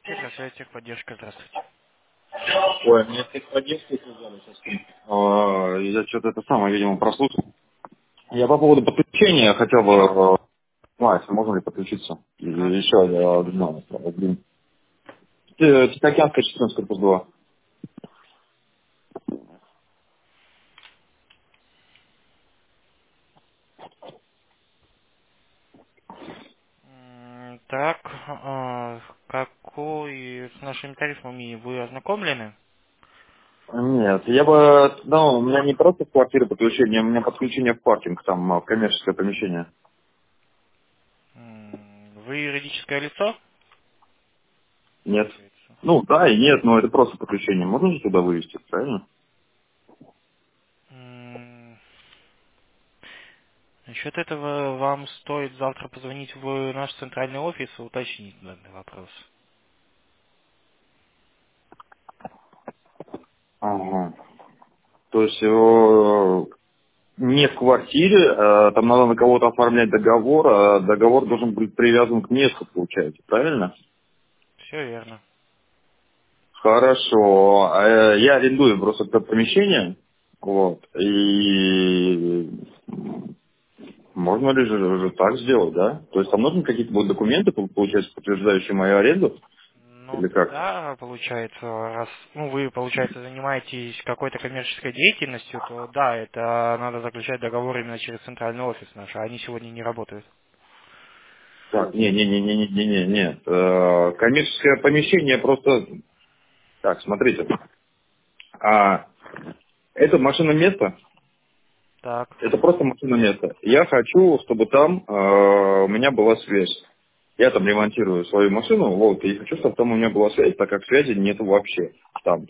Техосвязь, техподдержка, здравствуйте. Ой, мне техподдержка сказали сейчас. Я что-то это самое, видимо, прослушал. Я по поводу подключения хотел бы узнать, можно ли подключиться. И Ага, еще скажите, одно, пожалуйста. Тихоокеанская 14, корпус 2. Так, какой с нашими тарифами вы ознакомлены? Нет, я бы, ну, у меня не просто в квартире подключение, у меня подключение в паркинг, там, в коммерческое помещение. Вы юридическое лицо, Нет. получается? Ну, да и нет, но это просто подключение. Можно же туда вывести, правильно? Насчет этого вам стоит завтра позвонить в наш центральный офис и уточнить данный вопрос. Ага. То есть не в квартире, там надо на кого-то оформлять договор, а договор должен быть привязан к месту, получается, правильно? Все верно. Хорошо. Я арендую просто это помещение, вот, и можно ли же уже так сделать, да? То есть там нужны какие-то будут документы, получается, подтверждающие мою аренду, Ну или как? да, получается, раз вы, получается, занимаетесь какой-то коммерческой деятельностью, то да, это надо заключать договор именно через центральный офис наш, а они сегодня не работают. Так, не, нет. Коммерческое помещение просто... Так, смотрите. А, это машина место. Так. Это просто машина место. Я хочу, чтобы там у меня была связь. Я там ремонтирую свою машину, вот, и хочу, чтобы там у меня была связь, так как связи нету вообще там.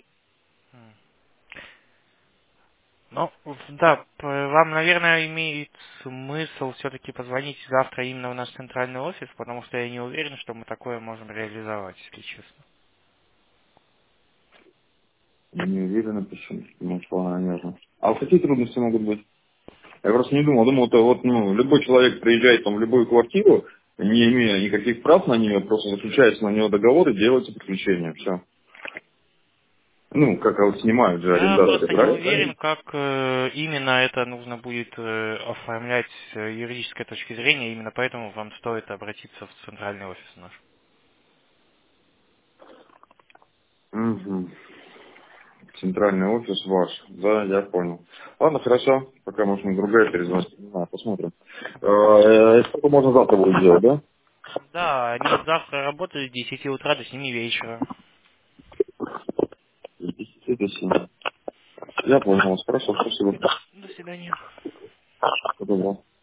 Ну, да, вам, наверное, имеет смысл все-таки позвонить завтра именно в наш центральный офис, потому что я не уверен, что мы такое можем реализовать, если честно. Я не уверен, почему, потому что она нежна. А вот какие трудности могут быть? Я просто не думал, это вот, ну, любой человек приезжает там в любую квартиру, не имея никаких прав на нее, просто заключается на нее договор и делается подключение, все. Ну, как вот снимают же Я арендаторы, просто не правильно? уверен, как именно это нужно будет оформлять с юридической точки зрения, именно поэтому вам стоит обратиться в центральный офис наш. Угу. Центральный офис ваш. Да, я понял. Ладно, хорошо. Пока можно другая перезвонить. Не знаю, посмотрим. Сколько можно завтра будет делать, да? Да, они завтра работают с 10 утра до 7 вечера. С 10 до 7. Я понял вас. Хорошо, спасибо. До свидания. Всего доброго.